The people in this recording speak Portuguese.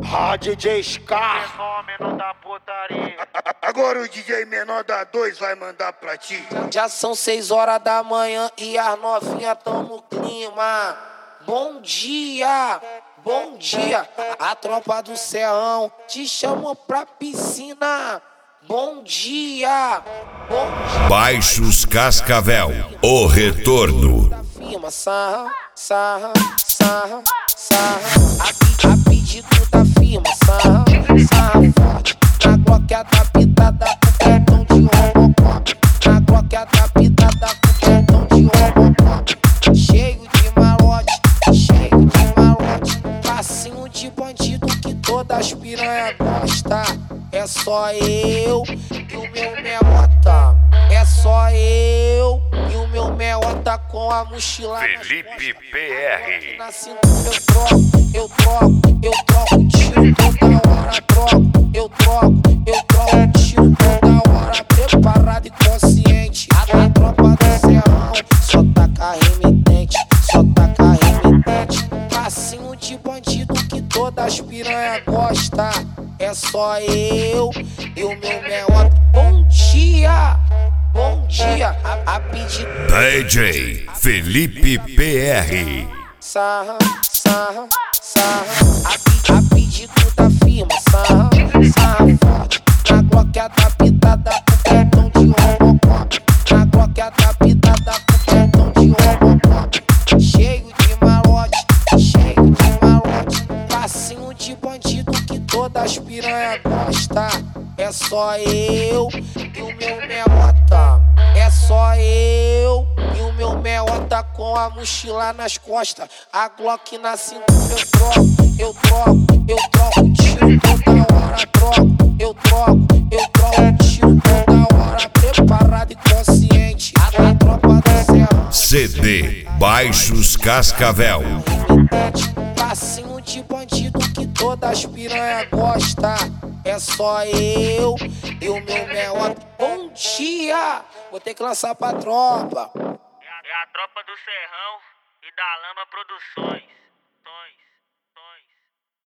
DJ Scar. Fenômeno da putaria. Agora o DJ menor da 2 vai mandar pra ti. Já são 6 horas da manhã e as novinhas tão no clima. Bom dia, bom dia. A tropa do Serrão te chamou pra piscina. Bom dia, bom dia. Baixos Cascavel, o retorno. Firma, sarra, sarra, sarra, sarra. A pedido da firma, sarra, sarra forte. Na Glock adaptada com cartão de Robocop. Na Glock adaptada com cartão de Robocop. Cheio de malote, cheio de malote. Passinho de bandido que todas as piranha gosta. É só eu e o meu meota. É só eu e o meu meota com a mochila. Felipe PR. Na cintura eu troco tiro toda hora, eu troco tiro toda hora, preparado e consciente. A tropa do Serrão só taca remitente, só taca remitente. Passinho de bandido que todas as piranha gosta. É só eu e o meu meota. Bom dia, bom dia. A pedir DJ Felipe PR. sarra, sarra, sarra. A pedido da firma, sarra, sarra forte. Na Glock adaptada com cartão de Robocop. Na Glock adaptada com cartão de Robocop. Cheio de malote, cheio de malote. Passinho de bandido que todas as piranha gosta. É só eu e o meu meota. É só eu e o meu meota com a mochila nas costas. A Glock na cintura eu troco tiro toda hora, eu troco tiro toda hora, preparado e consciente. A tropa do Serrão CD Baixos Cascavel. passinho de bandido que todas as piranha gosta. É só eu e o meu meota. Bom dia, vou ter que lançar pra tropa. É a tropa do Serrão e da Lama Produções.